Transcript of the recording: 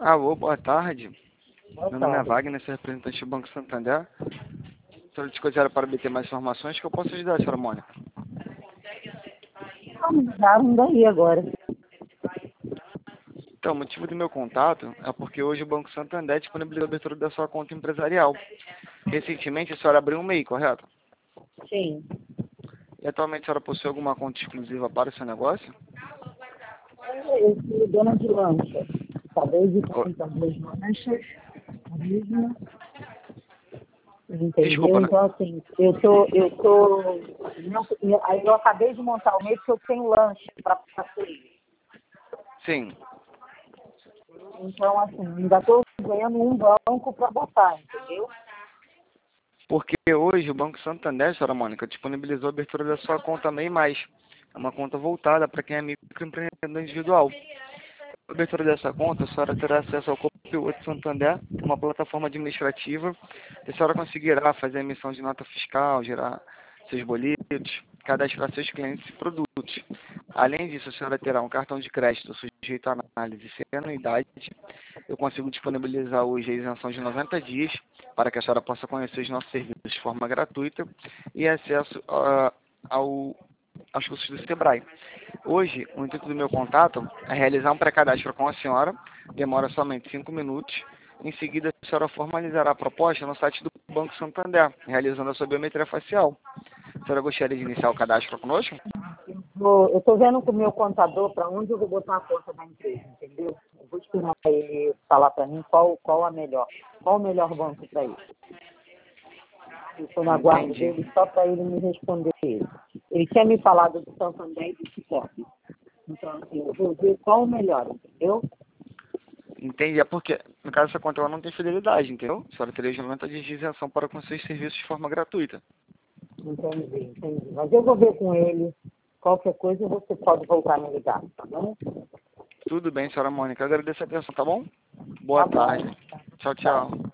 Alô, boa tarde. Boa Meu nome é tarde. Wagner, sou representante do Banco Santander. Estou discutindo para obter mais informações que eu posso ajudar, senhora Mônica. Me ligaram daí agora. Então, o motivo do meu contato é porque hoje o Banco Santander disponibilizou a abertura da sua conta empresarial. Recentemente, a senhora abriu um MEI, correto? Sim. E atualmente a senhora possui alguma conta exclusiva para o seu negócio? Eu sou dona de lancha. Acabei de Oh, comprar 2 lanchas. Turismo. desculpa, Entendeu? Então, assim, aí eu acabei de montar o MEI porque eu tenho lanche para passeio. sim. Então, assim, ainda estou ganhando um banco para botar, entendeu? Porque hoje o Banco Santander, senhora Mônica, disponibilizou a abertura da sua conta MEI+. É uma conta voltada para quem é microempreendedor individual. A abertura dessa conta, a senhora terá acesso ao Copiloto Santander, uma plataforma administrativa, e a senhora conseguirá fazer a emissão de nota fiscal, gerar seus boletos, cadastrar seus clientes e produtos. Além disso, a senhora terá um cartão de crédito sujeito à análise sem anuidade. Eu consigo disponibilizar hoje a isenção de 90 dias para que a senhora possa conhecer os nossos serviços de forma gratuita e acesso aos cursos do Sebrae. Hoje, o intuito do meu contato é realizar um pré-cadastro com a senhora, demora somente 5 minutos. Em seguida, a senhora formalizará a proposta no site do Banco Santander, realizando a sua biometria facial. A senhora gostaria de iniciar o cadastro conosco? Eu estou vendo com o meu contador para onde eu vou botar a conta da empresa, entendeu? Eu vou esperar ele falar para mim qual o melhor banco para isso. Eu estou na guarda Entendi. dele só para ele me responder isso. Ele tinha me falado do Santander e do Cicobi. Então, assim, eu vou ver qual o melhor, entendeu? Entendi. É porque, no caso, essa conta ela não tem fidelidade, entendeu? A senhora teria 90 dias de isenção para com seus serviços de forma gratuita. Entendi. Mas eu vou ver com ele. Qualquer coisa você pode voltar a me ligar, tá bom? Tudo bem, senhora Mônica. Eu agradeço a atenção, tá bom? Boa Tá bom. tarde. Tchau, Tchau. tchau.